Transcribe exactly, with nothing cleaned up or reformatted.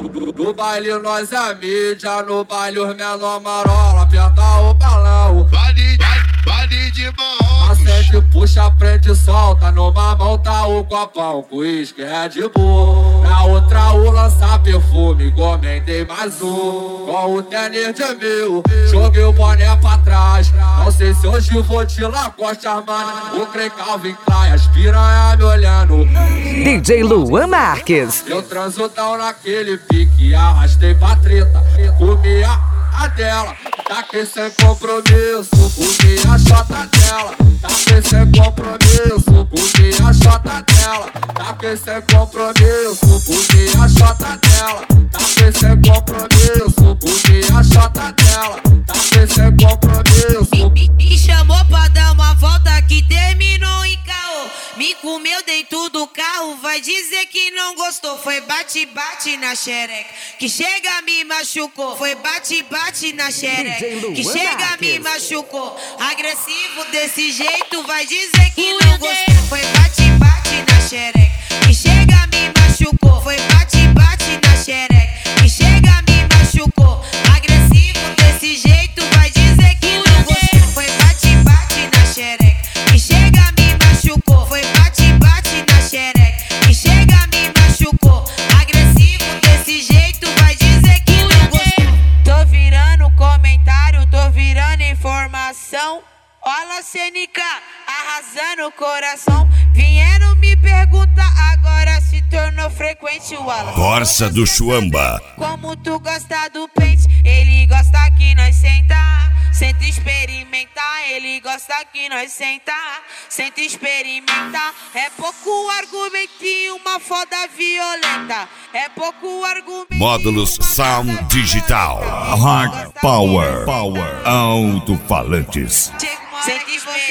No baile nós é mídia, no baile os menor marola, aperta o balão. Baile, baile de mão. Acende, puxa, prende, solta. Numa mão tá o copão com uísque, Red Bull. Na outra o lança perfume, encomendei mais um. Com o tênis de mil, joguei o boné pra trás. Não sei se hoje vou te Lacoste Armani. O Grey Calvin Klein, as piranha me olhando. D J Luan Marques. Eu transo tão naquele pique, arrastei pra treta. Comi a, a dela, taquei sem compromisso. Comi a chota dela, taquei sem compromisso. Comi a chota dela, taquei sem compromisso. Comi a chota dela, taquei sem compromisso. Comi a chota dela, taquei sem compromisso. Me, me chamou pra dar uma volta que terminou em caô. Me comeu dentro do carro, vai dizer que não gostou. Foi bate-bate na xereca, que chega me machucou. Foi bate-bate na xereca, que chega me machucou. Agressivo desse jeito, vai dizer que não gostou. Foi bate-bate na xereca, que chega me machucou. Foi bate-bate na xereca, que chega me machucou. Agressivo desse jeito, vai dizer que não gostou. Foi bate-bate na xereca, que chega me machucou. Foi bate-bate na xereca, que chega me machucou. Agressivo desse jeito, vai dizer que não gostou. Tô virando comentário, tô virando informação. Olha C N K, arrasando o coração. Vieram me perguntar, agora se tornou frequente o Wallace. Corsa do Chuamba. Como tu gosta do pente, ele gosta que nós senta. Senta experimentar, ele gosta que nós senta. Senta experimentar, é pouco argumento e uma foda violenta. É pouco argumento. Módulos Sound Digital. Hard Power. Power. Alto-falantes. Senta experimentar.